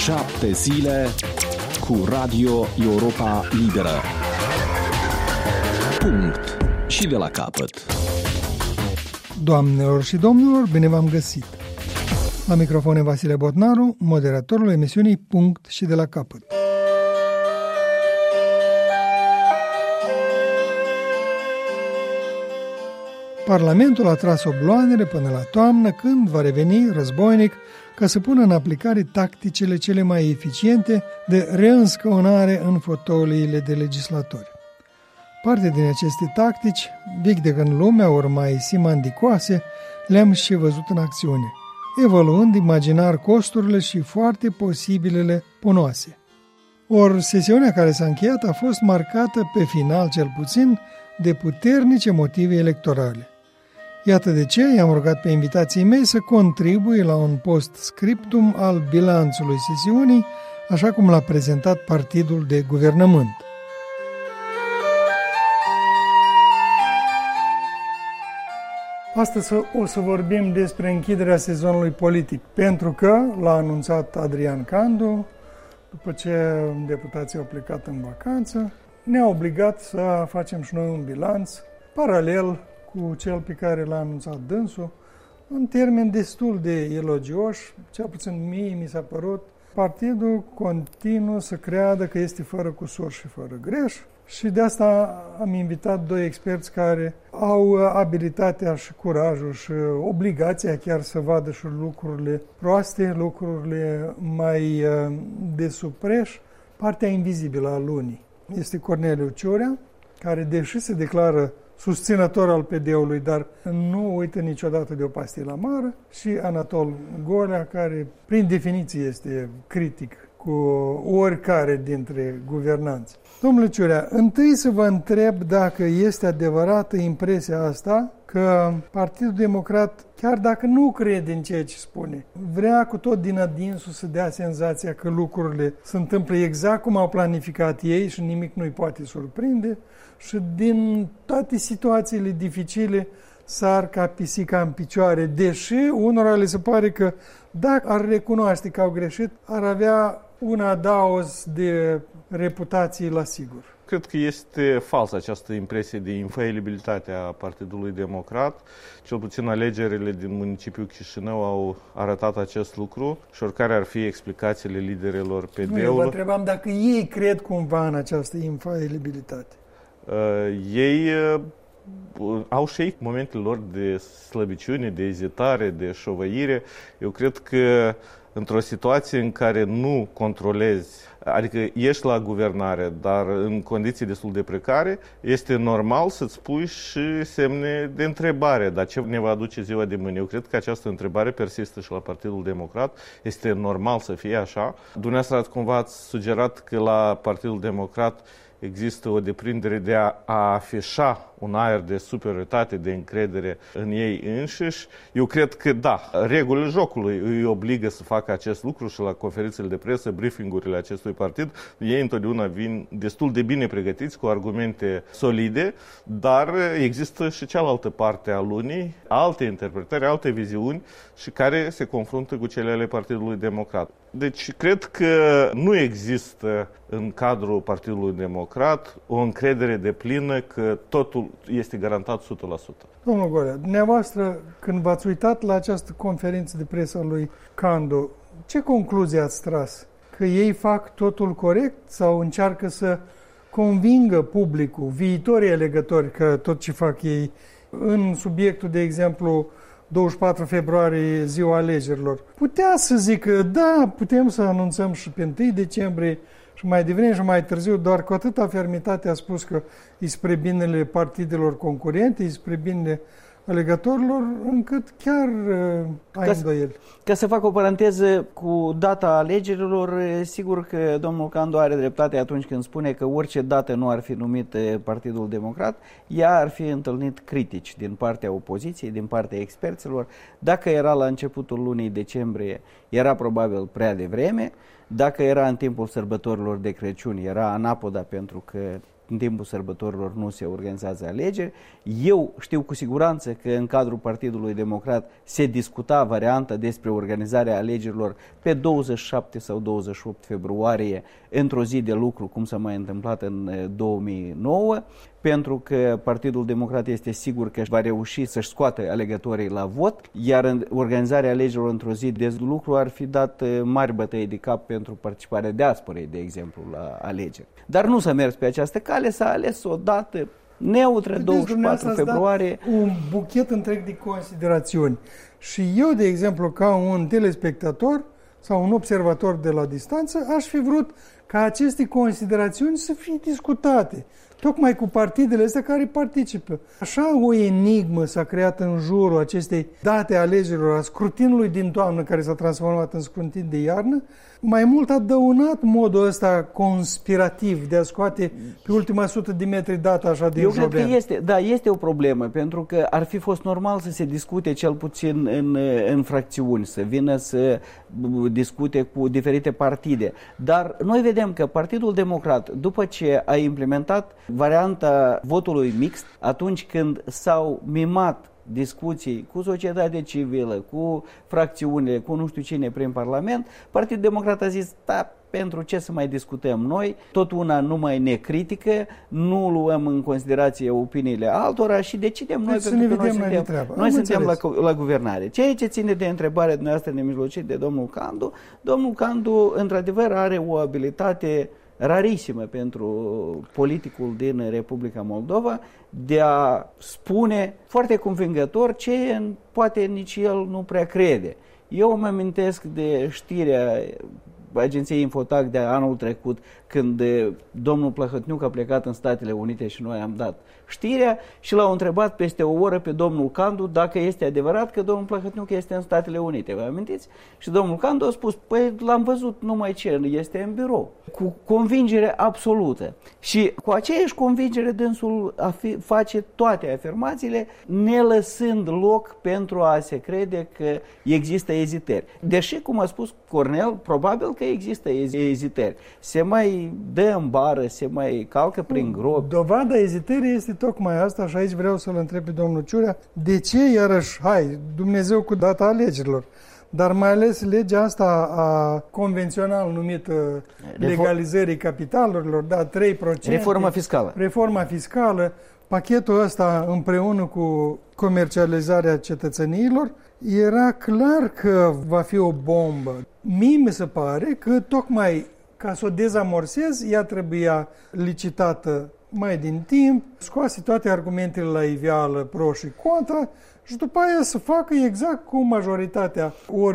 7 zile cu Radio Europa Liberă. Punct. Și de la capăt. Doamnelor și domnilor, bine v-am găsit! La microfon e Vasile Botnaru, moderatorul emisiunii Punct și de la capăt. Parlamentul a tras obloanele până la toamnă, când va reveni războinic ca să pună în aplicare tacticile cele mai eficiente de reînscăunare în fotoliile de legislatori. Parte din aceste tactici, vechi de când lumea, ori mai simandicoase, le-am și văzut în acțiune, evaluând imaginar costurile și foarte posibilele punoase. Ori sesiunea care s-a încheiat a fost marcată, pe final cel puțin, de puternice motive electorale. Iată de ce i-am rugat pe invitații mei să contribuie la un post-scriptum al bilanțului sesiunii, așa cum l-a prezentat partidul de guvernământ. Astăzi o să vorbim despre închiderea sezonului politic, pentru că l-a anunțat Adrian Candu, după ce deputații au plecat în vacanță, ne-a obligat să facem și noi un bilanț paralel cu cel pe care l-a anunțat dânsul, în termeni destul de elogioși, cel puțin mie mi s-a părut. Partidul continuă să creadă că este fără cusur și fără greș și de asta am invitat doi experți care au abilitatea și curajul și obligația chiar să vadă și lucrurile proaste, lucrurile mai de supreș, partea invizibilă a lunii. Este Corneliu Ciurea, care deși se declară susținător al PD-ului, dar nu uită niciodată de o pastilă amară, și Anatol Golea, care prin definiție este critic cu oricare dintre guvernanți. Domnule Ciurea, întâi să vă întreb dacă este adevărată impresia asta că Partidul Democrat, chiar dacă nu crede în ceea ce spune, vrea cu tot din adinsul să dea senzația că lucrurile se întâmplă exact cum au planificat ei și nimic nu-i poate surprinde și din toate situațiile dificile sar ca pisica în picioare, deși unora le se pare că dacă ar recunoaște că au greșit, ar avea un adaos de reputație la sigur. Cred că este falsă această impresie de infailibilitate a Partidului Democrat. Cel puțin alegerile din municipiul Chișinău au arătat acest lucru și oricare ar fi explicațiile liderilor PD-ului. Eu vă întrebam dacă ei cred cumva în această infailibilitate. Ei au și ei momentele lor de slăbiciune, de ezitare, de șovăire. Eu cred că într-o situație în care nu controlezi, adică ești la guvernare, dar în condiții destul de precare, este normal să-ți pui și semne de întrebare. Dar ce ne va aduce ziua de mâine? Eu cred că această întrebare persistă și la Partidul Democrat. Este normal să fie așa. Dumneavoastră cumva ați sugerat că la Partidul Democrat există o deprindere de a afișa un aer de superioritate, de încredere în ei înșiși. Eu cred că da, regulile jocului îi obligă să facă acest lucru și la conferințele de presă, briefingurile acestui partid, ei întotdeauna vin destul de bine pregătiți, cu argumente solide, dar există și cealaltă parte a lunii, alte interpretări, alte viziuni și care se confruntă cu cele ale Partidului Democrat. Deci cred că nu există în cadrul Partidului Democrat o încredere deplină că totul este garantat 100%. Domnul Golea, dumneavoastră, când v-ați uitat la această conferință de presă a lui Candu, ce concluzie ați tras? Că ei fac totul corect sau încearcă să convingă publicul, viitorii alegători, că tot ce fac ei în subiectul, de exemplu, 24 februarie, ziua alegerilor, putea să zică, da, putem să anunțăm și pe 1 decembrie și mai devreme și mai târziu, doar cu atâta fermitate a spus că e spre binele partidelor concurente, e spre binele alegătorilor, încât chiar ai îndoieli. Ca să fac o paranteză cu data alegerilor, sigur că domnul Candu are dreptate atunci când spune că orice dată nu ar fi numit Partidul Democrat, ea ar fi întâlnit critici din partea opoziției, din partea experților. Dacă era la începutul lunii decembrie, era probabil prea devreme. Dacă era în timpul sărbătorilor de Crăciun, era anapoda, pentru că în timpul sărbătorilor nu se organizează alegeri. Eu știu cu siguranță că în cadrul Partidului Democrat se discuta varianta despre organizarea alegerilor pe 27 sau 28 februarie, într-o zi de lucru, cum s-a mai întâmplat în 2009, pentru că Partidul Democrat este sigur că va reuși să-și scoată alegătorii la vot, iar organizarea alegerilor într-o zi de lucru ar fi dat mari bătăi de cap pentru participarea diasporei, de exemplu, la alegeri. Dar nu s-a mers pe această cale, s-a ales o dată neutră, 24 februarie. Un buchet întreg de considerațiuni. Și eu, de exemplu, ca un telespectator sau un observator de la distanță, aș fi vrut ca aceste considerațiuni să fie discutate, tocmai cu partidele astea care participă. Așa o enigmă s-a creat în jurul acestei date alegerilor, a scrutinului din toamnă, care s-a transformat în scrutin de iarnă, mai mult a dăunat modul ăsta conspirativ de a scoate pe ultima 100 de metri data așa din Joben. Eu cred că este o problemă, pentru că ar fi fost normal să se discute cel puțin în fracțiuni, să vină să discute cu diferite partide. Dar noi vedem că Partidul Democrat, după ce a implementat varianta votului mixt, atunci când s-au mimat discuții cu societatea civilă, cu fracțiunile, cu nu știu cine prin Parlament, Partidul Democrat a zis, da, pentru ce să mai discutăm noi, tot una nu mai ne critică, nu luăm în considerație opiniile altora și decidem noi, pentru că noi suntem la guvernare. Ceea ce ține de întrebarea dumneavoastră nemijlocit de domnul Candu într-adevăr are o abilitate rarisimă pentru politicul din Republica Moldova de a spune foarte convingător ce poate nici el nu prea crede. Eu mă amintesc de știrea agenției Infotac de anul trecut, când domnul Plăhătniuc a plecat în Statele Unite și noi am dat știrea și l-au întrebat peste o oră pe domnul Candu dacă este adevărat că domnul Plăhătniuc este în Statele Unite. Vă amintiți? Și domnul Candu a spus, păi l-am văzut, numai ce, este în birou. Cu convingere absolută. Și cu aceeași convingere dânsul face toate afirmațiile, ne lăsând loc pentru a se crede că există ezitări. Deși, cum a spus Cornel, probabil că există ezitări. Se mai dă în bară, se mai calcă prin gropi. Dovada ezitării este tocmai asta și aici vreau să-l întreb pe domnul Ciurea. De ce iarăși, Dumnezeu cu data alegerilor, dar mai ales legea asta convențional numită legalizării capitalurilor, 3%. Reforma fiscală, pachetul ăsta împreună cu comercializarea cetățeniilor, era clar că va fi o bombă. Mie mi se pare că tocmai ca să o dezamorsez, ea trebuia licitată mai din timp, scoase toate argumentele la iveală, pro și contra, și după aia să facă exact cu majoritatea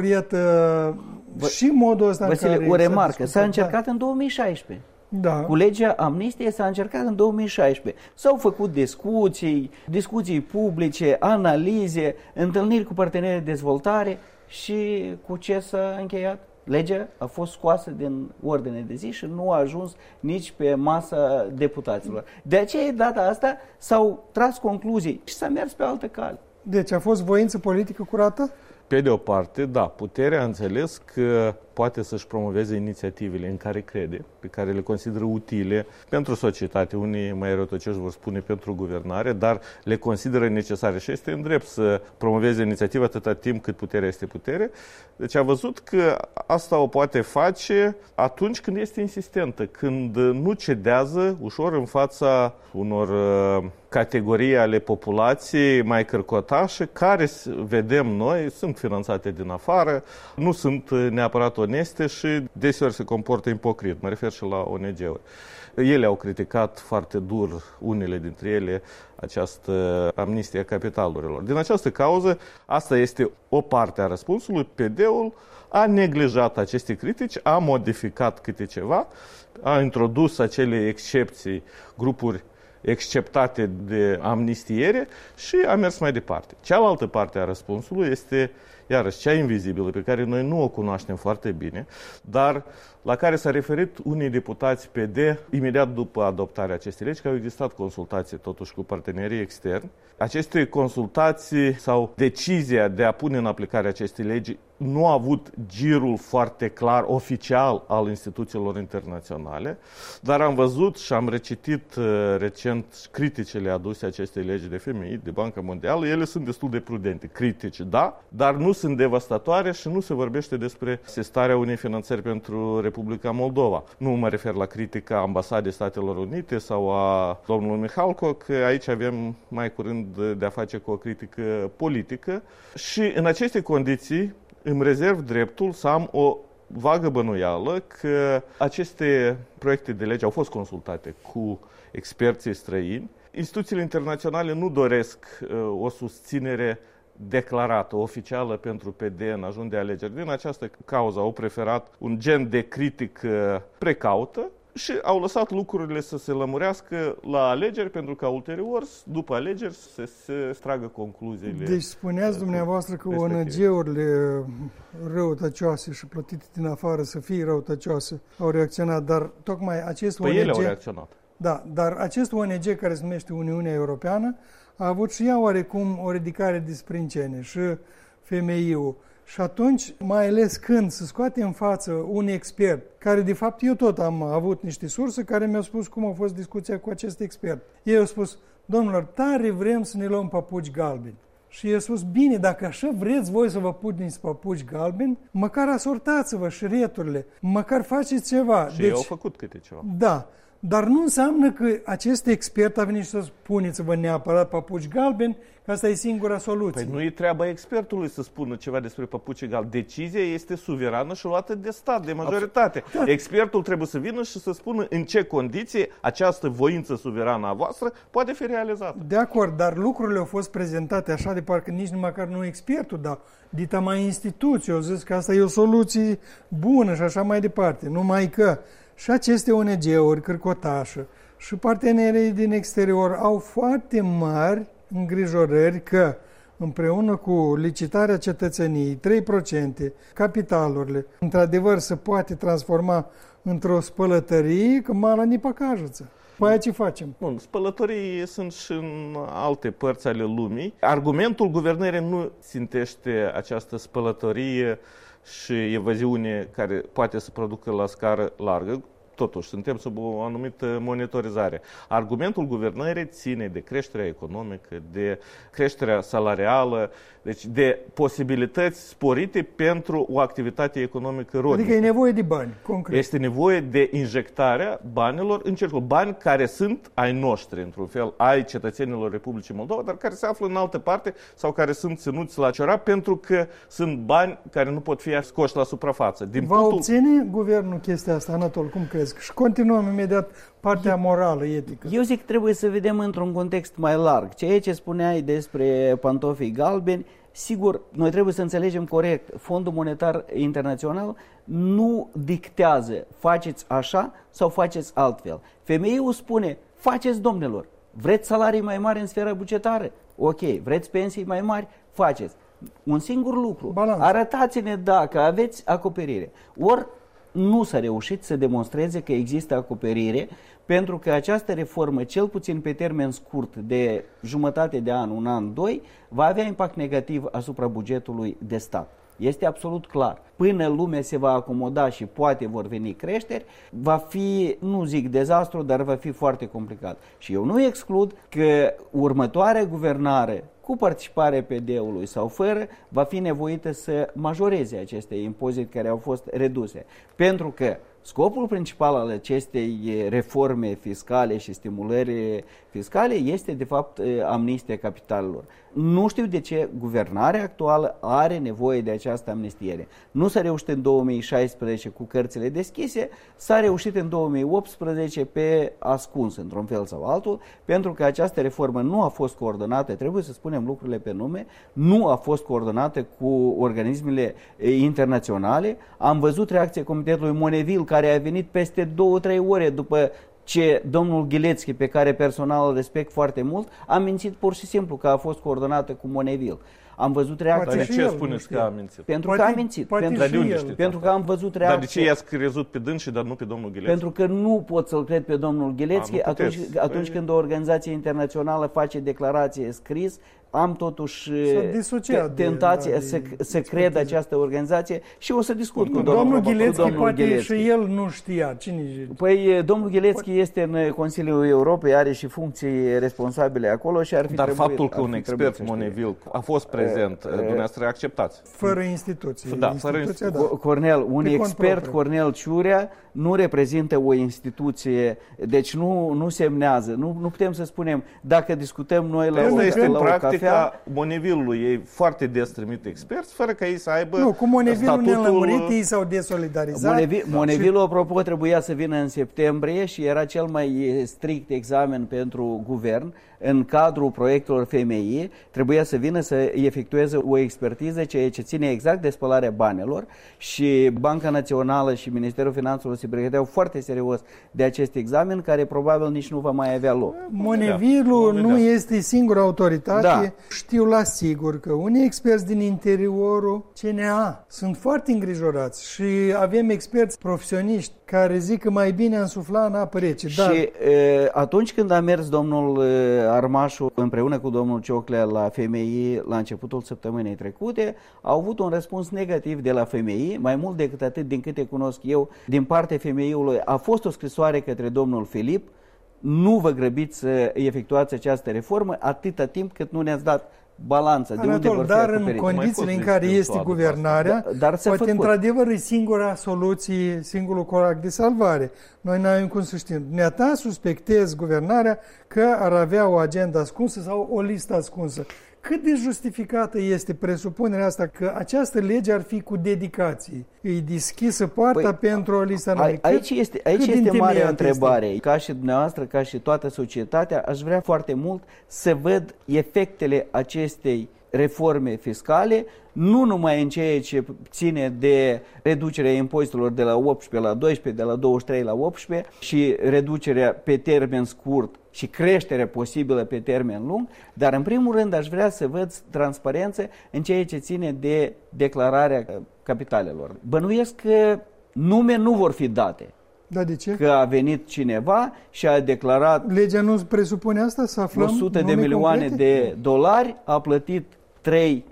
și modul ăsta Vasile, în care o remarcă, s-a încercat în 2016. Da. Cu legea amnistiei s-a încercat în 2016. S-au făcut discuții publice, analize, întâlniri cu parteneri de dezvoltare și cu ce s-a încheiat? Legea a fost scoasă din ordine de zi și nu a ajuns nici pe masa deputaților. De aceea, data asta, s-au tras concluzii și s-a mers pe altă cale. Deci a fost voință politică curată? Pe de o parte, da, puterea a înțeles că poate să-și promoveze inițiativele în care crede, pe care le consideră utile pentru societate. Unii mai răutăcioși vor spune pentru guvernare, dar le consideră necesare și este în drept să promoveze inițiativa atâta timp cât puterea este putere. Deci a văzut că asta o poate face atunci când este insistentă, când nu cedează ușor în fața unor categorii ale populației mai cărcotașe, care, vedem noi, sunt finanțate din afară, nu sunt neapărat oneste și deseori se comportă ipocrit. Mă refer și la ONG-uri. Ele au criticat foarte dur, unele dintre ele, această amnistie a capitalurilor. Din această cauză, asta este o parte a răspunsului. PD-ul a neglijat aceste critici, a modificat câte ceva, a introdus acele excepții, grupuri exceptate de amnistiere și a mers mai departe. Cealaltă parte a răspunsului este, iarăși, cea invizibilă, pe care noi nu o cunoaștem foarte bine, dar la care s-a referit unii deputați PD imediat după adoptarea acestei legi, că au existat consultații totuși cu partenerii externi. Aceste consultații sau decizia de a pune în aplicare acestei legi nu a avut girul foarte clar, oficial, al instituțiilor internaționale, dar am văzut și am recitit recent criticile aduse acestei legi de FMI, de Banca Mondială. Ele sunt destul de prudente, critici, da, dar nu sunt devastatoare și nu se vorbește despre asistarea unei finanțări pentru Republica Moldova. Nu mă refer la critica Ambasadei Statelor Unite sau a domnului Mihalco, că aici avem mai curând de a face cu o critică politică și în aceste condiții îmi rezerv dreptul să am o vagă bănuială că aceste proiecte de lege au fost consultate cu experții străini. Instituțiile internaționale nu doresc o susținere declarată, oficială pentru PD în ajun de alegeri. Din această cauză au preferat un gen de critică precaută și au lăsat lucrurile să se lămurească la alegeri, pentru că ulterior, după alegeri, să se tragă concluziile. Deci spuneați dumneavoastră că ONG-urile răutăcioase și plătite din afară să fie răutăcioase au reacționat, dar tocmai acest ONG... ele au reacționat. Da, dar acest ONG care se numește Uniunea Europeană a avut și ea oarecum o ridicare de sprâncene și FMI-ul. Și atunci, mai ales când se scoate în față un expert, care de fapt eu tot am avut niște surse care mi-au spus cum a fost discuția cu acest expert. Ei au spus, domnilor, tare vrem să ne luăm papuci galbeni. Și i-a spus, bine, dacă așa vreți voi să vă puneți papuci galbeni, măcar asortați-vă șireturile, măcar faceți ceva. Și ei au făcut câte ceva. Da. Dar nu înseamnă că acest expert a venit să spuneți-vă neapărat papuci galbeni, că asta e singura soluție. Păi nu e treaba expertului să spună ceva despre papuci galbeni. Decizia este suverană și luată de stat, de majoritate. Da. Expertul trebuie să vină și să spună în ce condiții această voință suverană a voastră poate fi realizată. De acord, dar lucrurile au fost prezentate așa de parcă nici măcar nu expertul, dar dita mai instituție, au zis că asta e o soluție bună și așa mai departe. Numai că și aceste ONG-uri, cârcotașă și partenerii din exterior au foarte mari îngrijorări că împreună cu licitarea cetățeniei, 3%, capitalurile, într-adevăr se poate transforma într-o spălătărie, că mala ni păcajăță. Păi ce facem? Bun, spălătorii sunt și în alte părți ale lumii. Argumentul guvernării nu țintește această spălătorie și evaziune care poate să producă la scară largă. Totuși, suntem sub o anumită monitorizare. Argumentul guvernării ține de creșterea economică, de creșterea salarială, deci de posibilități sporite pentru o activitate economică rodnică. Adică e nevoie de bani, concret. Este nevoie de injectarea banilor în cercul. Bani care sunt ai noștri, într-un fel, ai cetățenilor Republicii Moldova, dar care se află în altă parte sau care sunt ținuți la ciorap pentru că sunt bani care nu pot fi scoși la suprafață. Va obține guvernul chestia asta, Anatol, cum crezi? Și continuăm imediat partea morală, etică. Eu zic că trebuie să vedem într-un context mai larg. Ceea ce spuneai despre pantofii galbeni, sigur, noi trebuie să înțelegem corect. Fondul Monetar Internațional nu dictează faceți așa sau faceți altfel. FMI-ul spune, faceți, domnilor, vreți salarii mai mari în sfera bugetară? Ok, vreți pensii mai mari? Faceți. Un singur lucru, balans. Arătați-ne dacă aveți acoperire. Ori nu s-a reușit să demonstreze că există acoperire, pentru că această reformă, cel puțin pe termen scurt de jumătate de an, un an, doi, va avea impact negativ asupra bugetului de stat. Este absolut clar. Până lumea se va acomoda și poate vor veni creșteri, va fi, nu zic dezastru, dar va fi foarte complicat. Și eu nu exclud că următoarea guvernare, cu participarea PD-ului sau fără, va fi nevoită să majoreze aceste impozite care au fost reduse. Pentru că scopul principal al acestei reforme fiscale și stimulări fiscale este, de fapt, amnistia capitalelor. Nu știu de ce guvernarea actuală are nevoie de această amnistiere. Nu s-a reușit în 2016 cu cărțile deschise, s-a reușit în 2018 pe ascuns, într-un fel sau altul, pentru că această reformă nu a fost coordonată, trebuie să spunem lucrurile pe nume, nu a fost coordonată cu organismele internaționale. Am văzut reacția Comitetului Moneville, care a venit peste 2-3 ore după ce domnul Ghilețchi, pe care personal îl respect foarte mult, a mințit pur și simplu că a fost coordonată cu Moneville. Am văzut reacția. Dar de ce spuneți că a mințit? Pentru că a mințit. Pentru că am văzut reacția. Dar de ce i-ați crezut pe dânsi, dar nu pe domnul Ghilețchi? Pentru că nu pot să-l cred pe domnul Ghilețchi atunci când o organizație internațională face declarație scris am totuși tentația să cred această organizație și o să discut cu domnul Ghilețchi. Poate Ghilețchi. Și el nu știa. Păi domnul Ghilețchi este în Consiliul Europei, are și funcții responsabile acolo și ar fi trebuit. Dar faptul că un expert Monevil a fost prezent, dumneavoastră acceptați. Fără instituție. Da, fără instituție. Da. Cornel, un expert, Cornel Ciurea, nu reprezintă o instituție, deci nu semnează. Nu putem să spunem, dacă discutăm noi la o practica Monevilului. Ei foarte des trimit experți, fără ca ei să aibă Nu, cu Monevilul statutul... nelămurit, ei s-au desolidarizat. Monevilul, apropo, trebuia să vină în septembrie și era cel mai strict examen pentru guvern. În cadrul proiectelor FMI trebuia să vină să efectueze o expertiză ce ține exact de spălarea banilor și Banca Națională și Ministerul Finanțelor se pregăteau foarte serios de acest examen, care probabil nici nu va mai avea loc. Monevilul nu este singura autoritate. Da. Știu la sigur că unii experți din interiorul CNA sunt foarte îngrijorați și avem experți profesioniști care zic că mai bine însufla în apă rece. Și atunci când a mers domnul Armașu împreună cu domnul Cioclea la FMI la începutul săptămânii trecute, au avut un răspuns negativ de la FMI, mai mult decât atât, din câte cunosc eu, din partea FMI-ului a fost o scrisoare către domnul Filip: nu vă grăbiți să efectuați această reformă atâta timp cât nu ne-ați dat balanța. De unde vor fi în condițiile în care este guvernarea, poate într-adevăr e singura soluție, singurul corac de salvare. Noi n-avem cum să știm. Dumneata suspectezi guvernarea că ar avea o agenda ascunsă sau o listă ascunsă. Cât de justificată este presupunerea asta că această lege ar fi cu dedicație? E deschisă poarta pentru o listă nouă? Aici este marea întrebare. Ca și dumneavoastră, ca și toată societatea, aș vrea foarte mult să văd efectele acestei reforme fiscale, nu numai în ceea ce ține de reducerea impozitelor de la 18 la 12, de la 23 la 18 și reducerea pe termen scurt și creșterea posibilă pe termen lung, dar în primul rând aș vrea să văd transparență în ceea ce ține de declararea capitalelor. Bănuiesc că nume nu vor fi date. Da, de ce? Că a venit cineva și a declarat... Legea nu presupune asta, să aflăm 100 de milioane de dolari, a plătit 3%.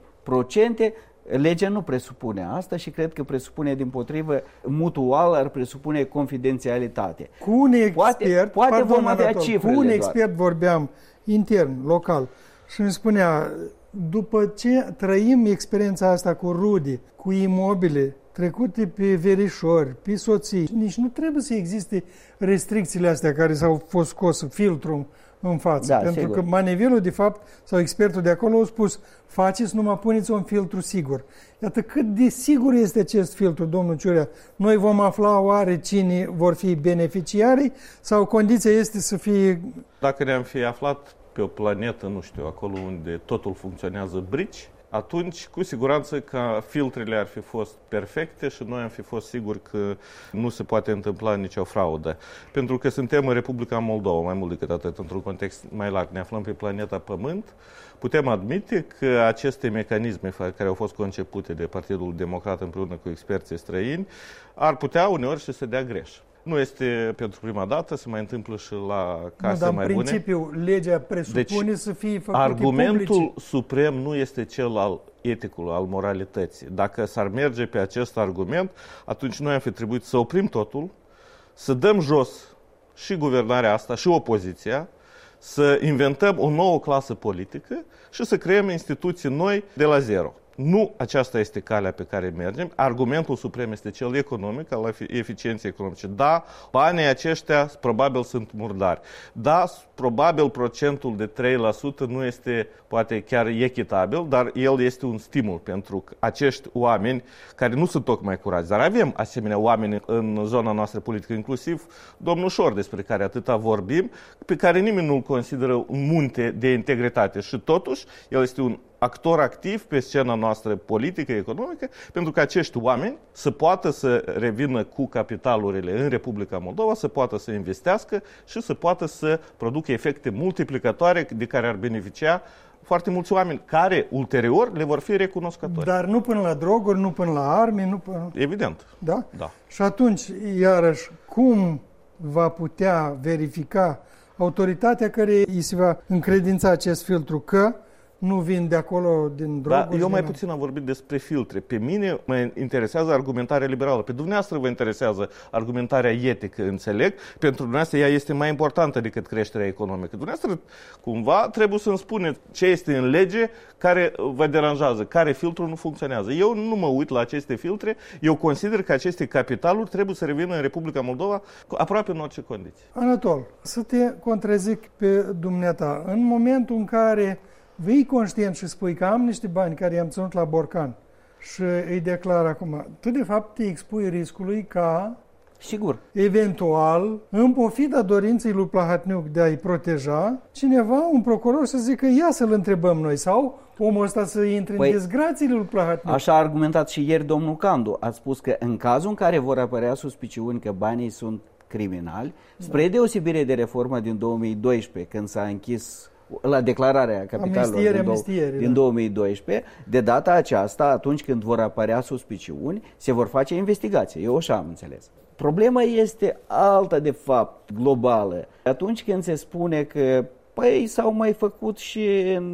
Legea nu presupune asta și cred că presupune dimpotrivă mutual, ar presupune confidențialitate. Cu un expert, poate vom avea cifrele. Cu un expert vorbeam intern, local, și îmi spunea, după ce trăim experiența asta cu rude, cu imobile trecute pe verișori, pe soții, nici nu trebuie să existe restricțiile astea care s-au fost scos, filtrul în față. Da, pentru sigur. că Manevilul, de fapt, sau expertul de acolo, a spus, faceți, numai puneți un filtru sigur. Iată cât de sigur este acest filtru, domnul Ciurea. Noi vom afla oare cine vor fi beneficiarii sau condiția este să fie... Dacă ne-am fi aflat pe o planetă, nu știu, acolo unde totul funcționează brici, atunci, cu siguranță că filtrele ar fi fost perfecte și noi am fi fost siguri că nu se poate întâmpla nicio fraudă. Pentru că suntem în Republica Moldova, mai mult decât atât, într-un context mai larg, ne aflăm pe planeta Pământ, putem admite că aceste mecanisme care au fost concepute de Partidul Democrat împreună cu experții străini ar putea uneori și să dea greș. Nu este pentru prima dată, se mai întâmplă și la case mai bune. Dar în principiu legea presupune să fie făcute argumentul publice. suprem nu este cel al eticului, al moralității. Dacă s-ar merge pe acest argument, atunci noi am fi trebuit să oprim totul, să dăm jos și guvernarea asta și opoziția, să inventăm o nouă clasă politică și să creăm instituții noi de la zero. Nu aceasta este calea pe care mergem. Argumentul suprem este cel economic, al eficienței economice. Da, banii aceștia probabil sunt murdari. Da, probabil procentul de 3% nu este poate chiar echitabil, dar el este un stimul pentru acești oameni care nu sunt tocmai curați. Dar avem asemenea oameni în zona noastră politică, inclusiv domnul Șor, despre care atâta vorbim, pe care nimeni nu-l consideră un munte de integritate. Și totuși, el este un actor activ pe scena noastră politică, economică, pentru că acești oameni să poată să revină cu capitalurile în Republica Moldova, să poată să investească și să poată să producă efecte multiplicatoare de care ar beneficia foarte mulți oameni, care ulterior le vor fi recunoscători. Dar nu până la droguri, nu până la arme, nu până... Evident. Da? Da. Și atunci, iarăși, cum va putea verifica autoritatea care îi se va încredința acest filtru că nu vin de acolo din droguri. Da, eu mai puțin am vorbit despre filtre. Pe mine mă interesează argumentarea liberală. Pe dumneavoastră vă interesează argumentarea etică, înțeleg. Pentru dumneavoastră ea este mai importantă decât creșterea economică. Dumneavoastră cumva trebuie să-mi spuneți ce este în lege care vă deranjează, care filtru nu funcționează. Eu nu mă uit la aceste filtre. Eu consider că aceste capitaluri trebuie să revină în Republica Moldova aproape în orice condiții. Anatol, să te contrazic pe dumneata. În momentul în care vii conștient și spui că am niște bani care i-am ținut la borcan și îi declar acum, tu de fapt te expui riscului ca, sigur, eventual, în pofida dorinței lui Plahatniuc de a-i proteja, cineva, un procuror, să zică ia să-l întrebăm noi sau omul ăsta să intre în dezgrațiile lui Plahatniuc. Așa a argumentat și ieri domnul Candu. A spus că în cazul în care vor apărea suspiciuni că banii sunt criminali, spre deosebire de reforma din 2012, când s-a închis la declararea capitalelor din 2012, de data aceasta, atunci când vor apărea suspiciuni, se vor face investigații. Eu așa am înțeles. Problema este alta, de fapt, globală. Atunci când se spune că păi s-au mai făcut și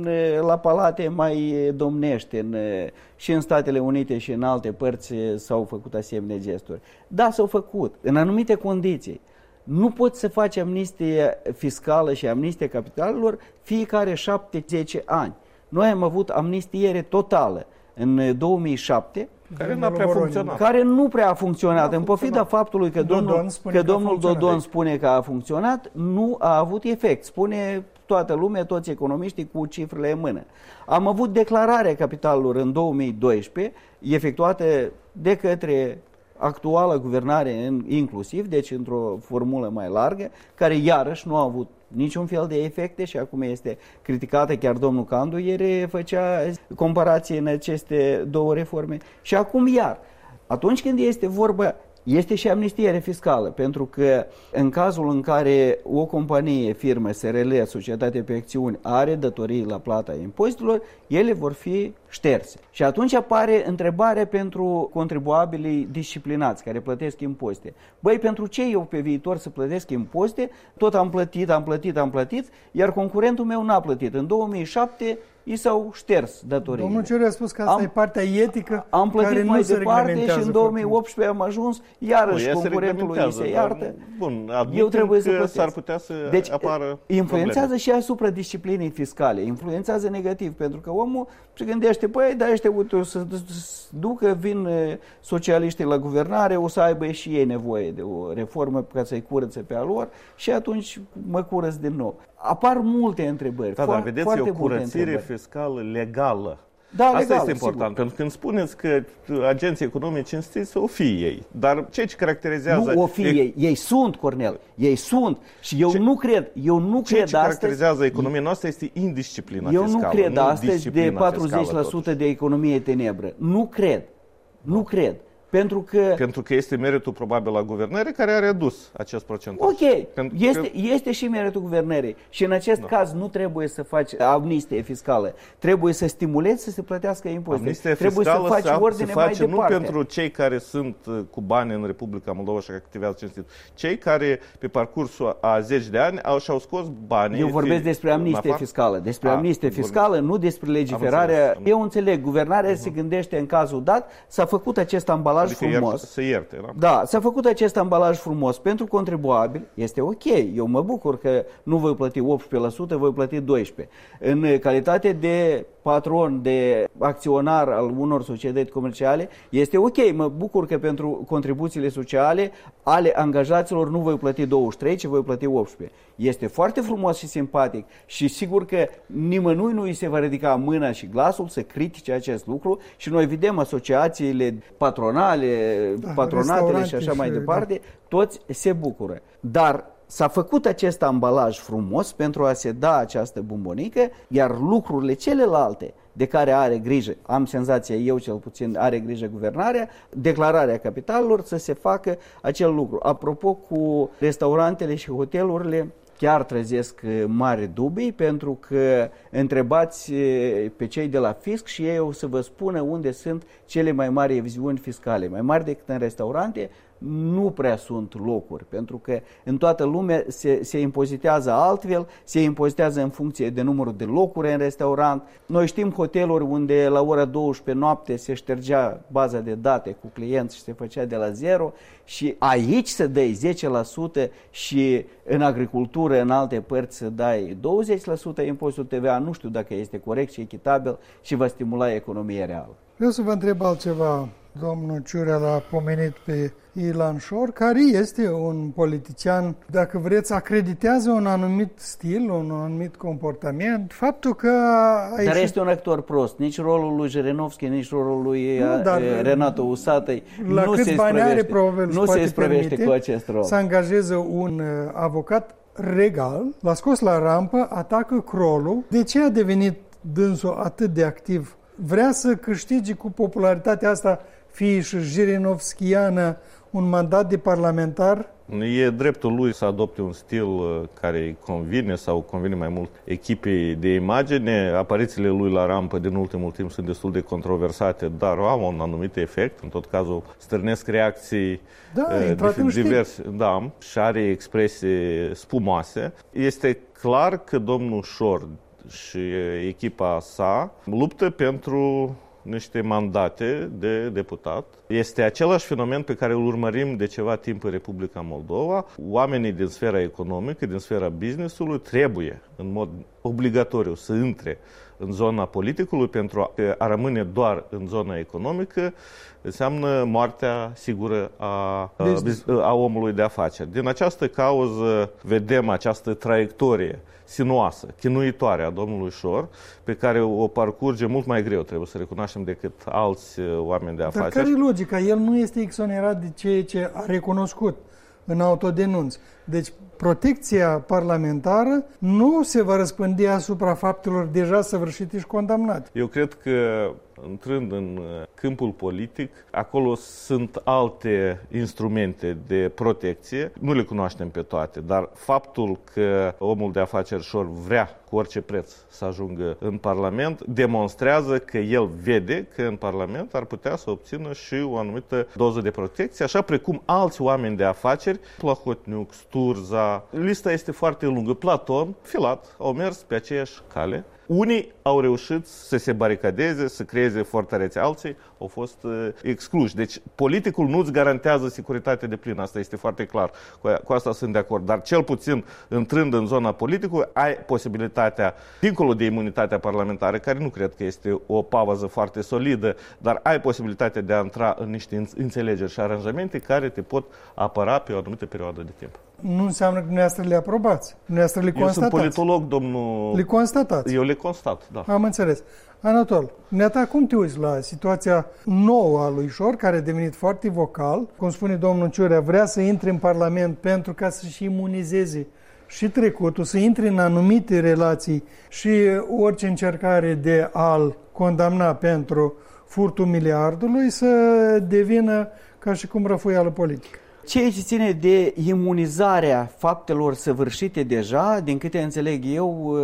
la palate mai domnește, și în Statele Unite și în alte părți s-au făcut asemenea gesturi. Da, s-au făcut, în anumite condiții. Nu poți să faci amnistie fiscală și amnistie capitalelor fiecare 7-10 ani. Noi am avut amnistiere totală în 2007, care nu prea funcționat. Care nu prea a funcționat. În pofida faptului că domnul Dodon spune că a funcționat, nu a avut efect. Spune toată lumea, toți economiștii cu cifrele în mână. Am avut declararea capitalelor în 2012, efectuată de către actuala guvernare inclusiv, deci într-o formulă mai largă, care iarăși nu a avut niciun fel de efecte și acum este criticată. Chiar domnul Candu ieri făcea comparație în aceste două reforme. Și acum iar, atunci când este vorba, este și amnistiere fiscală, pentru că în cazul în care o companie, firmă, SRL, societate pe acțiuni, are datorii la plata impozitelor, ele vor fi șterse. Și atunci apare întrebarea pentru contribuabilii disciplinați care plătesc impozite. Băi, pentru ce eu pe viitor să plătesc impozite? Tot am plătit, iar concurentul meu n-a plătit. În 2007 i s-au șters datoriile. Domnul Cioriu a spus că asta e partea etică am plătit care mai nu se departe și în 2018 am ajuns, iarăși concurentului îi se iartă. Bun, eu trebuie să plătesc. S-ar putea să apară influențează probleme. Și asupra disciplinei fiscale, influențează negativ, pentru că omul se gândește, păi, da, ăștia uite, o să ducă, vin socialiștii la guvernare, o să aibă și ei nevoie de o reformă ca să-i curățe pe a lor și atunci mă curăț din nou. Apar multe întrebări. Da, dar vedeți, e o curățire fiscală legală. Da, asta legal, este important, sigur. pentru că când spuneți că agenții economici cinstiți să o fie ei, dar ceea ce caracterizează... Nu o fie ei, ei sunt, Cornel, ei sunt și eu nu cred ce caracterizează economia noastră este indisciplina fiscală. Eu nu cred astăzi de 40% de economie tenebră. Nu cred. Pentru că este meritul probabil la guvernare care a redus acest procentaj. Ok, este și meritul guvernării. Și în acest caz nu trebuie să faci amnistie fiscală. Trebuie să stimulezi să se plătească impozite. Amnistia trebuie fiscală să faci ordine se face mai departe. Nu pentru cei care sunt cu bani în Republica Moldova și activează cinstit. Cei care pe parcursul a 10 de ani și-au scos banii. Eu vorbesc despre amnistie fiscală. Despre amnistie fiscală, nu despre legiferarea. Eu înțeleg, guvernarea se gândește în cazul dat, s-a făcut acest ambalaj frumos. Să ierte, da? Da, s-a făcut acest ambalaj frumos pentru contribuabil, este ok. Eu mă bucur că nu voi plăti 18%, voi plăti 12%. În calitate de patron, de acționar al unor societăți comerciale, este ok. Mă bucur că pentru contribuțiile sociale ale angajaților nu voi plăti 23%, ci voi plăti 18%. Este foarte frumos și simpatic și sigur că nimănui nu îi se va ridica mâna și glasul să critique acest lucru și noi vedem asociațiile patronatele și așa mai departe, toți se bucură. Dar s-a făcut acest ambalaj frumos pentru a se da această bombonică, iar lucrurile celelalte de care are grijă, am senzația eu cel puțin, are grijă guvernarea, declararea capitalelor, să se facă acel lucru. Apropo, cu restaurantele și hotelurile, chiar trezesc mari dubii, pentru că întrebați pe cei de la fisc și ei o să vă spună unde sunt cele mai mari evaziuni fiscale. Mai mari decât în restaurante, nu prea sunt locuri, pentru că în toată lumea se impozitează altfel, se impozitează în funcție de numărul de locuri în restaurant. Noi știm hoteluri unde la ora 12 noapte se ștergea baza de date cu clienți și se făcea de la zero, și aici să dai 10% și în agricultură, în alte părți, să dai 20% impozitul TVA. Nu știu dacă este corect și echitabil și va stimula economia reală. Vreau să vă întreb altceva. Domnul Ciurea l-a pomenit pe Ilan Șor, care este un politician, dacă vreți, acreditează un anumit stil, un anumit comportament. Faptul că Dar este un actor prost. Nici rolul lui Jirinovski, nici rolul lui Renato Usatăi nu se isprăvește cu acest rol. Să angajeze un avocat regal, l-a scos la rampă, atacă Crolul. De ce a devenit dânsul atât de activ? Vrea să câștige cu popularitatea asta, fie și jirinovskiană, un mandat de parlamentar? E dreptul lui să adopte un stil care îi convine sau convine mai mult echipei de imagine. Aparițiile lui la rampă din ultimul timp sunt destul de controversate, dar au un anumit efect. În tot cazul stârnesc reacții diverse, și are expresii spumoase. Este clar că domnul Șor și echipa sa luptă pentru niște mandate de deputat. Este același fenomen pe care îl urmărim de ceva timp în Republica Moldova. Oamenii din sfera economică, din sfera business-ului, trebuie în mod obligatoriu să intre în zona politicului, pentru a rămâne doar în zona economică înseamnă moartea sigură a omului de afaceri. Din această cauză vedem această traiectorie sinuoasă, chinuitoare a domnului Șor, pe care o parcurge mult mai greu, trebuie să recunoaștem, decât alți oameni de afaceri. Dar care e logica? El nu este exonerat de ceea ce a recunoscut în autodenunț. Deci protecția parlamentară nu se va răspândi asupra faptelor deja săvârșite și condamnate. Eu cred că, intrând în câmpul politic, acolo sunt alte instrumente de protecție. Nu le cunoaștem pe toate, dar faptul că omul de afaceri Șor vrea cu orice preț să ajungă în Parlament demonstrează că el vede că în Parlament ar putea să obțină și o anumită doză de protecție, așa precum alți oameni de afaceri, Plahotniuc, Sturza. Lista este foarte lungă. Platon, Filat, au mers pe aceeași cale. Unii au reușit să se baricadeze, să creeze fortărețe, alții au fost excluși. Deci politicul nu îți garantează securitate deplină, asta este foarte clar. Cu asta sunt de acord. Dar cel puțin, intrând în zona politicului, ai posibilitatea, dincolo de imunitatea parlamentară, care nu cred că este o pavăză foarte solidă, dar ai posibilitatea de a intra în niște înțelegeri și aranjamente care te pot apăra pe o anumită perioadă de timp. Nu înseamnă că dumneavoastră le aprobați. Dumneavoastră le constatați. Eu sunt politolog, domnul... Le constatați. Eu le constat, da. Am înțeles. Anatol, dumneata, cum te uiți la situația nouă a lui Șor, care a devenit foarte vocal? Cum spune domnul Ciurea, vrea să intre în Parlament pentru ca să-și imunizeze și trecutul, să intre în anumite relații și orice încercare de a-l condamna pentru furtul miliardului să devină ca și cum răfuială politică. Ceea ce ține de imunizarea faptelor săvârșite deja, din câte înțeleg eu,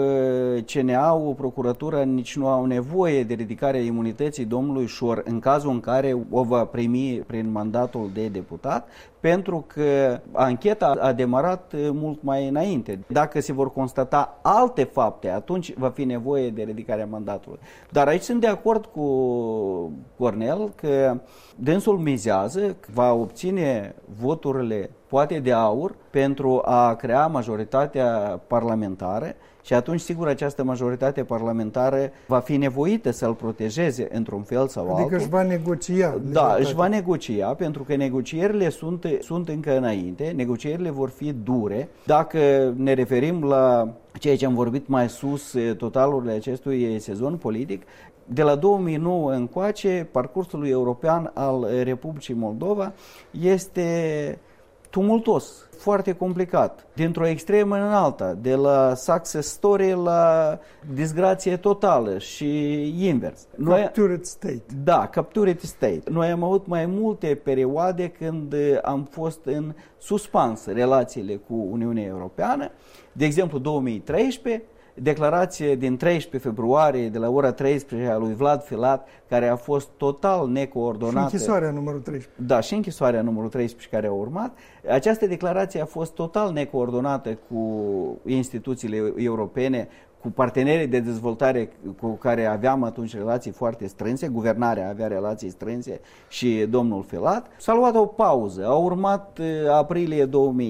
CNA-ul, procuratura nici nu au nevoie de ridicarea imunității domnului Șor în cazul în care o va primi prin mandatul de deputat, pentru că ancheta a demarat mult mai înainte. Dacă se vor constata alte fapte, atunci va fi nevoie de ridicarea mandatului. Dar aici sunt de acord cu Cornel că dânsul mizează că va obține voturile poate de aur pentru a crea majoritatea parlamentară și atunci, sigur, această majoritate parlamentară va fi nevoită să-l protejeze într-un fel sau altul. Adică își va negocia. Da, își va negocia, pentru că negocierile sunt încă înainte, negocierile vor fi dure. Dacă ne referim la ceea ce am vorbit mai sus, totalurile acestui sezon politic, de la 2009 încoace, parcursul european al Republicii Moldova este tumultos, foarte complicat, dintr-o extremă în alta, de la success story la disgrație totală și invers. Captured state. Da, captured state. Noi am avut mai multe perioade când am fost în suspans relațiile cu Uniunea Europeană. De exemplu, 2013, declarație din 13 februarie de la ora 13 a lui Vlad Filat, care a fost total necoordonată. Și închisoarea numărul 13. Da, și închisoarea numărul 13 care a urmat. Această declarație a fost total necoordonată cu instituțiile europene, cu partenerii de dezvoltare cu care aveam atunci relații foarte strânse, guvernarea avea relații strânse și domnul Filat. S-a luat o pauză, a urmat aprilie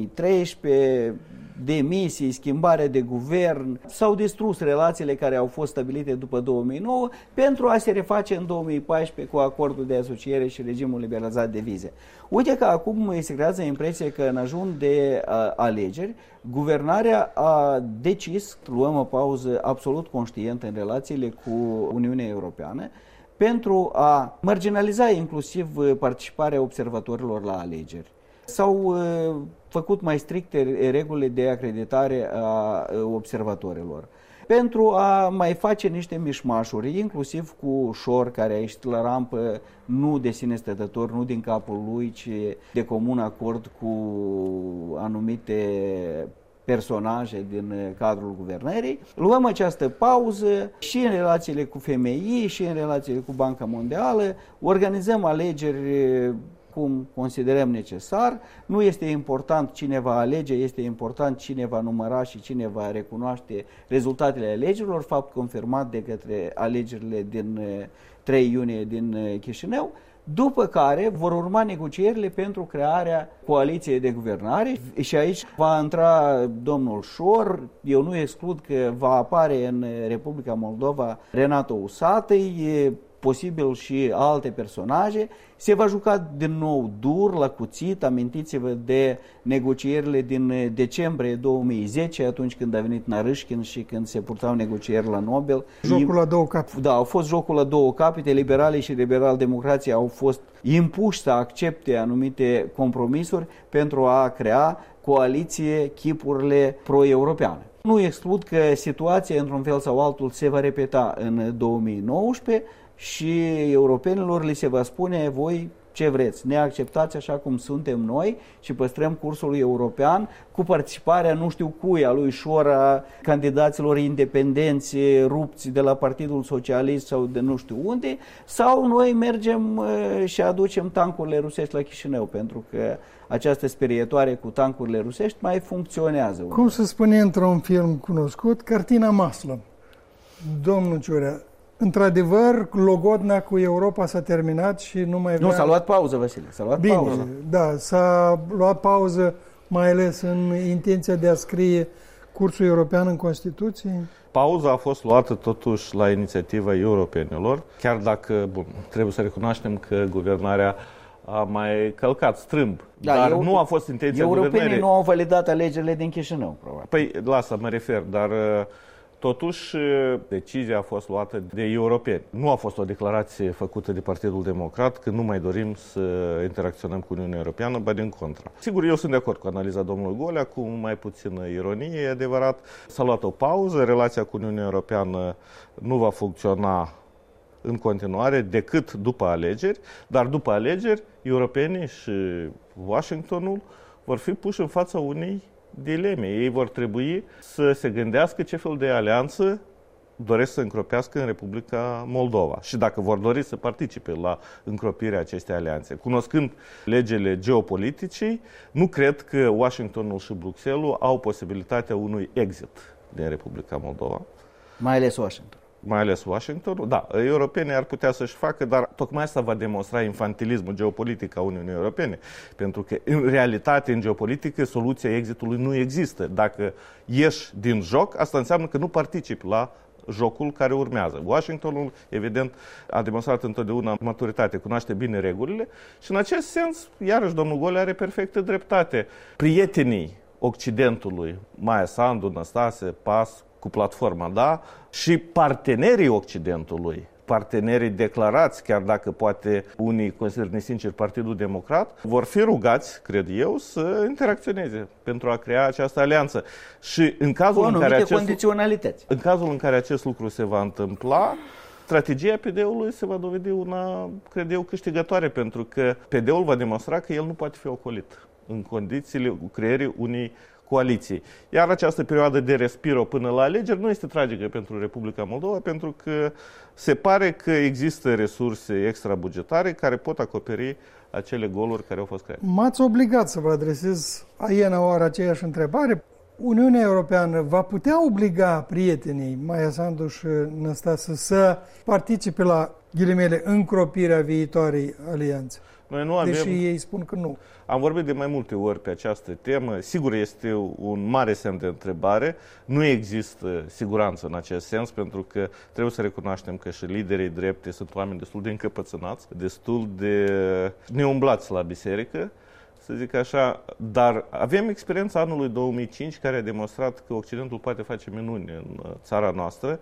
2013, demisii, schimbare de guvern, s-au distrus relațiile care au fost stabilite după 2009 pentru a se reface în 2014 cu acordul de asociere și regimul liberalizat de vize. Uite că acum se creează impresia că în ajun de alegeri, guvernarea a decis, luăm o pauză absolut conștientă în relațiile cu Uniunea Europeană, pentru a marginaliza inclusiv participarea observatorilor la alegeri. S-au făcut mai stricte regulile de acreditare a observatorilor pentru a mai face niște mișmașuri, inclusiv cu Șor, care a ieșit la rampă nu de sine stătător, nu din capul lui, ci de comun acord cu anumite personaje din cadrul guvernării. Luăm această pauză și în relațiile cu FMI și în relațiile cu Banca Mondială, organizăm alegeri cum considerăm necesar. Nu este important cine va alege, este important cine va număra și cine va recunoaște rezultatele alegerilor, fapt confirmat de către alegerile din 3 iunie din Chișinău, după care vor urma negocierile pentru crearea coaliției de guvernare și aici va intra domnul Șor. Eu nu exclud că va apare în Republica Moldova Renato Usatăi, posibil și alte personaje. Se va juca din nou dur la cuțit. Amintiți-vă de negocierile din decembrie 2010, atunci când a venit Narâșchin și când se purtau negocieri la Nobel. Jocul la două capete. Da, au fost jocul la două capete. Liberalii și liberal-democrații au fost impuși să accepte anumite compromisuri pentru a crea coaliție chipurile pro-europeane. Nu exclud că situația, într-un fel sau altul, se va repeta în 2019 și europenilor li se va spune: voi ce vreți, ne acceptați așa cum suntem noi și păstrăm cursul european cu participarea nu știu cui, a lui Șor, a candidaților independenți rupți de la Partidul Socialist sau de nu știu unde, sau noi mergem și aducem tancurile rusești la Chișinău, pentru că această sperietoare cu tancurile rusești mai funcționează. Cum se spune într-un film cunoscut, cartina Maslă. Domnul Ciurea, într-adevăr, logodna cu Europa s-a terminat și nu mai vrea... Nu, s-a luat pauză, Vasile, s-a luat pauză. Da, s-a luat pauză, mai ales în intenția de a scrie cursul european în Constituție? Pauza a fost luată totuși la inițiativa europenilor, chiar dacă, trebuie să recunoaștem că guvernarea a mai călcat strâmb, dar nu a fost intenția guvernării. Europenii nu au validat alegerile din Chișinău, probabil. Păi, lasă, mă refer, dar... Totuși, decizia a fost luată de europeni. Nu a fost o declarație făcută de Partidul Democrat că nu mai dorim să interacționăm cu Uniunea Europeană, ba din contra. Sigur, eu sunt de acord cu analiza domnului Golea, cu mai puțină ironie, e adevărat. S-a luat o pauză, relația cu Uniunea Europeană nu va funcționa în continuare decât după alegeri, dar după alegeri, europenii și Washingtonul vor fi puși în fața unei dileme. Ei vor trebui să se gândească ce fel de alianță doresc să încropească în Republica Moldova și dacă vor dori să participe la încropirea acestei alianțe. Cunoscând legile geopoliticii, nu cred că Washingtonul și Bruxelles au posibilitatea unui exit din Republica Moldova. Mai ales Washington. Mai ales Washingtonul, da, europenii ar putea să-și facă, dar tocmai asta va demonstra infantilismul geopolitic a Uniunii Europene, pentru că în realitate, în geopolitică, soluția exitului nu există. Dacă ieși din joc, asta înseamnă că nu participi la jocul care urmează. Washingtonul, evident, a demonstrat întotdeauna maturitate, cunoaște bine regulile și în acest sens, iarăși, domnul Golea are perfectă dreptate. Prietenii Occidentului, Maia Sandu, Năstase, PAS, cu platforma, da, și partenerii Occidentului, partenerii declarați, chiar dacă poate unii consideră nesincer Partidul Democrat, vor fi rugați, cred eu, să interacționeze pentru a crea această alianță. Și în cazul condiționalități. În cazul în care acest lucru se va întâmpla, strategia PD-ului se va dovedi una, cred eu, câștigătoare, pentru că PD-ul va demonstra că el nu poate fi ocolit în condițiile creierii unei coaliții. Iar această perioadă de respiro până la alegeri nu este tragică pentru Republica Moldova, pentru că se pare că există resurse extrabugetare care pot acoperi acele goluri care au fost create. M-ați obligat să vă adresez aiena oară aceeași întrebare. Uniunea Europeană va putea obliga prietenii Maia Sandu și Năstase să participe la, ghilimele, încropirea viitoarei alianțe? Noi nu avem... Deși ei spun că nu. Am vorbit de mai multe ori pe această temă. Sigur, este un mare semn de întrebare. Nu există siguranță în acest sens, pentru că trebuie să recunoaștem că și liderii drepte sunt oameni destul de încăpățânați, destul de neumblați la biserică, să zic așa, dar avem experiența anului 2005 care a demonstrat că Occidentul poate face minuni în țara noastră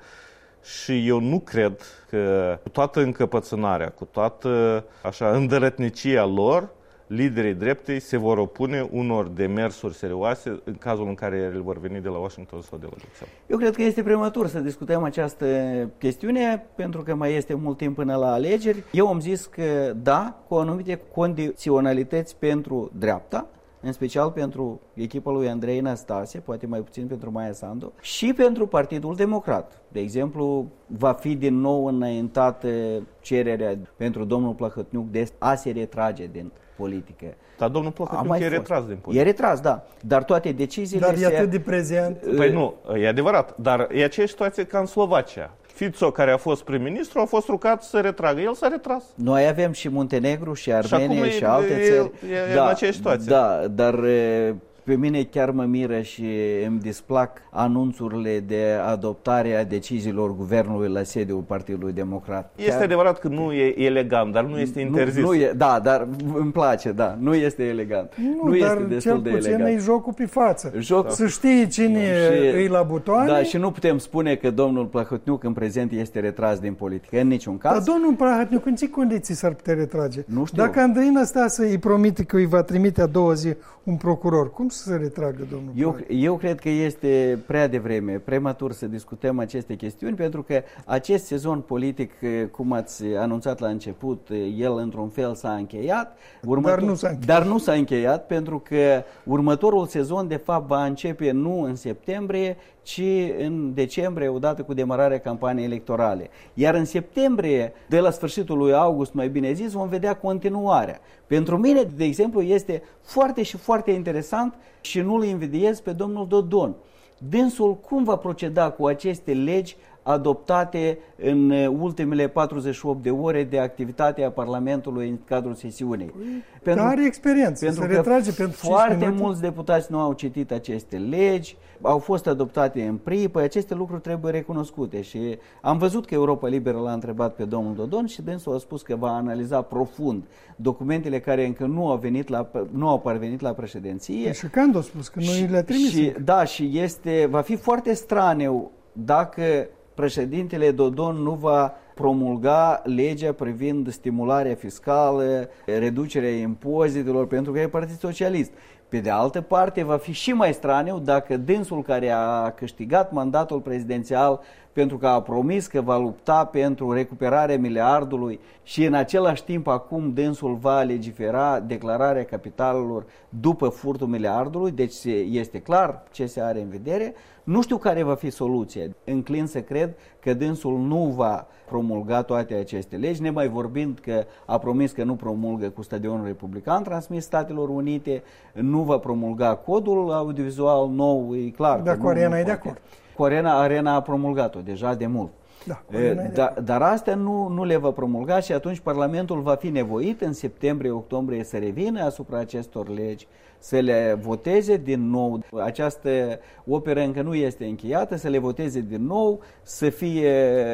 și eu nu cred că cu toată încăpățânarea, cu toată așa îndărătnicia lor, liderii dreptei se vor opune unor demersuri serioase în cazul în care ele vor veni de la Washington sau de la Bruxelles. Eu cred că este prematur să discutăm această chestiune, pentru că mai este mult timp până la alegeri. Eu am zis că da, cu anumite condiționalități pentru dreapta, în special pentru echipa lui Andrei Năstase, poate mai puțin pentru Maia Sandu, și pentru Partidul Democrat. De exemplu, va fi din nou înaintată cererea pentru domnul Plahotniuc de a se retrage din politică. Dar domnul Plahotniuc e retras din politică. E retras, da. Dar toate deciziile... Dar e atât de prezent. Păi nu, e adevărat. Dar e aceeași situație ca în Slovacia. Fico, care a fost prim-ministru, a fost rugat să retragă. El s-a retras. Noi avem și Muntenegru, și Armenia, și alte țări. E în aceeași situație. Da, dar pe mine chiar mă miră și îmi displac anunțurile de adoptare a deciziilor guvernului la sediul Partidului Democrat. Este adevărat că nu e elegant, dar nu este interzis. Da, dar îmi place, da. Nu este elegant. Nu este destul de elegant. Dar cel puțin e jocul pe față. Să știi cine îi la butoane. Da, și nu putem spune că domnul Plahotniuc în prezent este retras din politică, în niciun caz. Dar domnul Plahotniuc în ce condiții s-ar putea retrage? Nu știu. Dacă Andrei Năstase îi promite că îi va trimite a doua zi un procuror, cum să se retragă domnul? Eu cred că este prea devreme, prematur să discutăm aceste chestiuni, pentru că acest sezon politic, cum ați anunțat la început, el într-un fel s-a încheiat. Dar nu s-a încheiat, pentru că următorul sezon de fapt va începe nu în septembrie, ci în decembrie, odată cu demararea campaniei electorale. Iar în septembrie, de la sfârșitul lui august, mai bine zis, vom vedea continuarea. Pentru mine, de exemplu, este foarte și foarte interesant și nu-l invidiez pe domnul Dodon. Dânsul cum va proceda cu aceste legi adoptate în ultimele 48 de ore de activitate a Parlamentului în cadrul sesiunii. Are experiență, pentru se retrage pentru foarte mulți deputați nu au citit aceste legi, au fost adoptate în pripă, aceste lucruri trebuie recunoscute și am văzut că Europa Liberă l-a întrebat pe domnul Dodon și dânsul a spus că va analiza profund documentele care încă nu au parvenit la președinție. Și când a spus că nu le-a trimis. Și va fi foarte straniu dacă președintele Dodon nu va promulga legea privind stimularea fiscală, reducerea impozitelor, pentru că e Partid Socialist. Pe de altă parte, va fi și mai straniu dacă dânsul care a câștigat mandatul prezidențial pentru că a promis că va lupta pentru recuperarea miliardului și în același timp acum dânsul va legifera declararea capitalelor după furtul miliardului, deci este clar ce se are în vedere. Nu știu care va fi soluția. Înclin să cred că dânsul nu va promulga toate aceste legi, nemai vorbind că a promis că nu promulgă cu Stadionul Republican transmis Statelor Unite, nu va promulga codul audiovizual nou, e clar. Dar cu Arena e de acord. Cu Arena a promulgat-o deja de mult. Dar astea nu le va promulga și atunci Parlamentul va fi nevoit în septembrie-octombrie să revină asupra acestor legi, să le voteze din nou. Această operă încă nu este încheiată, să le voteze din nou, să fie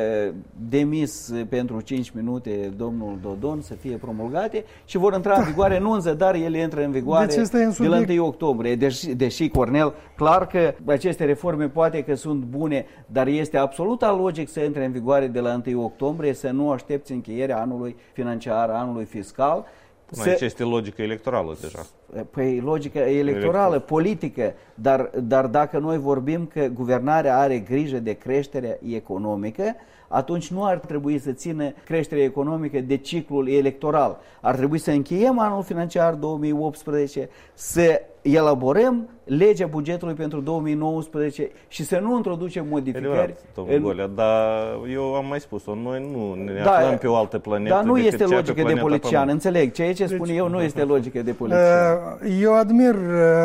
demis pentru 5 minute domnul Dodon, să fie promulgate și vor intra în vigoare, nu în zadar, ele intră în vigoare de la 1 octombrie. Deși, Cornel, clar că aceste reforme poate că sunt bune, dar este absolut alogic să intre în vigoare de la 1 octombrie, să nu aștepți încheierea anului financiar, anului fiscal. Aici este logică electorală deja. Păi logică electorală, politică, dar dacă noi vorbim că guvernarea are grijă de creșterea economică, atunci nu ar trebui să țină creșterea economică de ciclul electoral. Ar trebui să încheiem anul financiar 2018, să elaborăm legea bugetului pentru 2019 și să nu introducem modificări. Domnul Golea, dar eu am mai spus-o, noi nu ne aflăm pe o altă planetă. Dar nu este logică de politician, înțeleg. Ceea ce spun eu nu este logică de politician. Eu admir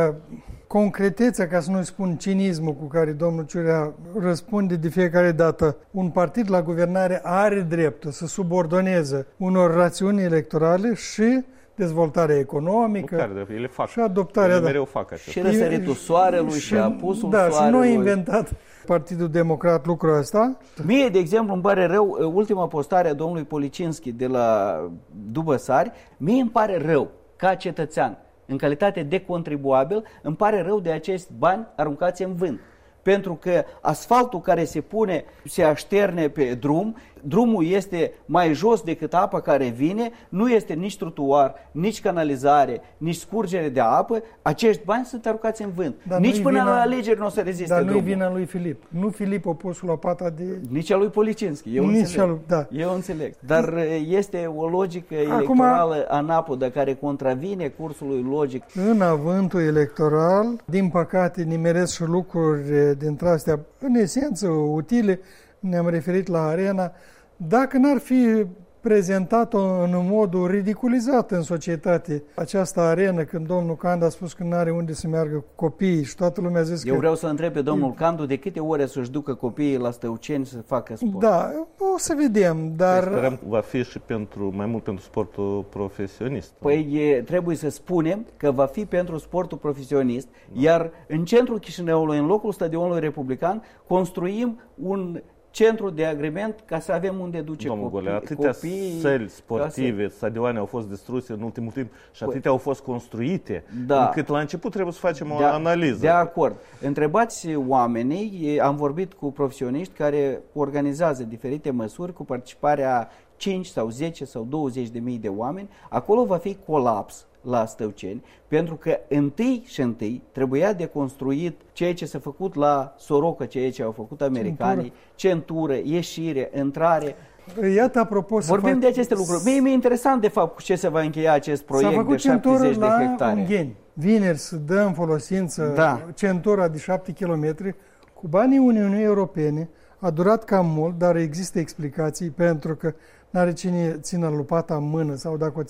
concretețea, ca să nu spun cinismul cu care domnul Ciurea răspunde de fiecare dată. Un partid la guvernare are dreptul să subordoneze unor rațiuni electorale și dezvoltarea economică. Nu care drept, ele fac. Și adoptarea. Ele mereu fac acest. Și răsăritul soarelui și apusul soarelui. Și noi inventat Partidul Democrat lucrul ăsta. Mie, de exemplu, îmi pare rău, ultima postare a domnului Policinski de la Dubăsari, mie îmi pare rău, ca cetățean, în calitate de contribuabil, îmi pare rău de acești bani aruncați în vânt. Pentru că asfaltul care se pune, se așterne pe drum, drumul este mai jos decât apa care vine, nu este nici trotuar, nici canalizare, nici scurgere de apă, acești bani sunt aruncați în vânt. Dar nici până la alegeri nu o să reziste drumul. Dar nu-i vina lui Filip. Nu Filip a pus la pata de... Nici a lui Policinski, eu înțeleg. Eu înțeleg. Dar este o logică electorală anapodă care contravine cursului logic. În avântul electoral, din păcate, nimeresc și lucruri dintre astea, în esență, utile. Ne-am referit la arena. Dacă n-ar fi prezentat-o în modul ridiculizat în societate, această arenă, când domnul Candu a spus că nu are unde să meargă cu copiii și toată lumea a zis Eu vreau să întreb pe domnul Candu de câte ore să-și ducă copiii la Stăuceni să facă sport. Da, o să vedem, dar... Sperăm că va fi și mai mult pentru sportul profesionist. Păi trebuie să spunem că va fi pentru sportul profesionist, iar în centrul Chișinăului, în locul stadionului republican, construim un centru de agrement ca să avem unde duce Domnul Golea, atâtea săli sportive, stadioane au fost distruse în ultimul timp și atâtea au fost construite, încât la început trebuie să facem o analiză. De acord. Întrebați oamenii, am vorbit cu profesioniști care organizează diferite măsuri cu participarea 5 sau 10 sau 20 de mii de oameni, acolo va fi colaps la Stăuceni, pentru că întâi trebuia de construit ceea ce s-a făcut la Soroca, ceea ce au făcut americanii, centură, ieșire, intrare. Iată, apropo, vorbim de aceste lucruri. Mie mi-e interesant, de fapt, cu ce se va încheia acest proiect de 70 de hectare. Ungheni. Vineri să dă în folosință centura de 7 km cu banii Uniunii Europene. A durat cam mult, dar există explicații, pentru că n-are cine țină lopata în mână sau dacă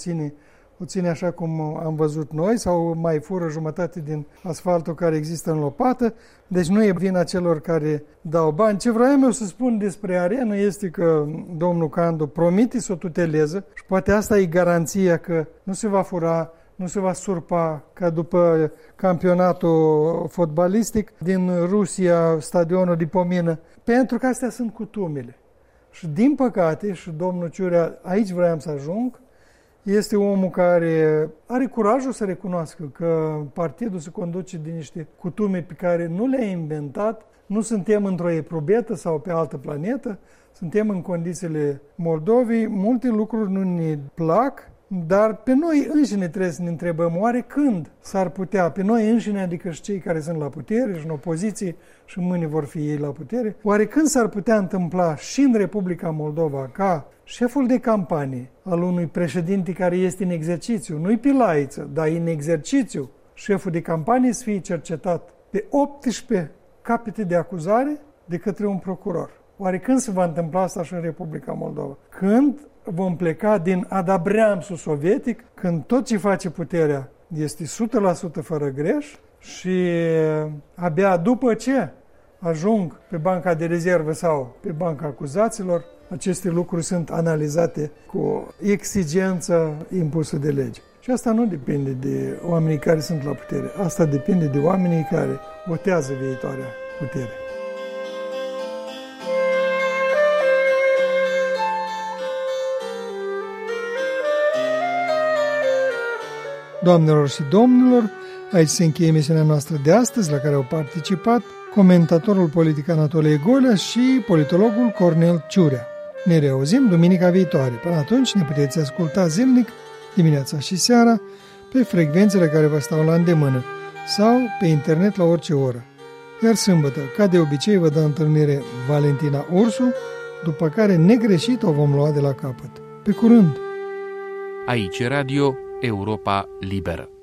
o ține așa cum am văzut noi sau mai fură jumătate din asfaltul care există în lopată. Deci nu e vina celor care dau bani. Ce vroiam eu să spun despre arenă este că domnul Candu promite să o tuteleze și poate asta e garanția că nu se va fura, nu se va surpa ca după campionatul fotbalistic din Rusia, stadionul de pomină, pentru că astea sunt cutumele. Și din păcate, și domnul Ciurea, aici vreau să ajung, este omul care are curajul să recunoască că partidul se conduce din niște cutume pe care nu le-a inventat. Nu suntem într-o eprobetă sau pe altă planetă, suntem în condițiile Moldovei. Multe lucruri nu ne plac, dar pe noi înșine trebuie să ne întrebăm oare când s-ar putea, pe noi înșine, adică și cei care sunt la putere și în opoziție și mâine vor fi ei la putere, oare când s-ar putea întâmpla și în Republica Moldova ca șeful de campanie al unui președinte care este în exercițiu, nu-i pe laiță, dar în exercițiu, șeful de campanie să fie cercetat pe 18 capete de acuzare de către un procuror. Oare când se va întâmpla asta și în Republica Moldova? Când vom pleca din adabreamsul sovietic, când tot ce face puterea este 100% fără greș și abia după ce ajung pe banca de rezervă sau pe banca acuzaților, aceste lucruri sunt analizate cu exigență impusă de lege. Și asta nu depinde de oamenii care sunt la putere. Asta depinde de oamenii care votează viitoarea putere. Doamnelor și domnilor, aici se încheie emisiunea noastră de astăzi, la care au participat comentatorul politic Anatolie Golea și politologul Cornel Ciurea. Ne reauzim duminica viitoare. Până atunci ne puteți asculta zilnic, dimineața și seara, pe frecvențele care vă stau la îndemână sau pe internet la orice oră. Iar sâmbătă, ca de obicei, vă dă întâlnire Valentina Ursu, după care negreșit o vom lua de la capăt. Pe curând! Aici Radio Europa Liberă.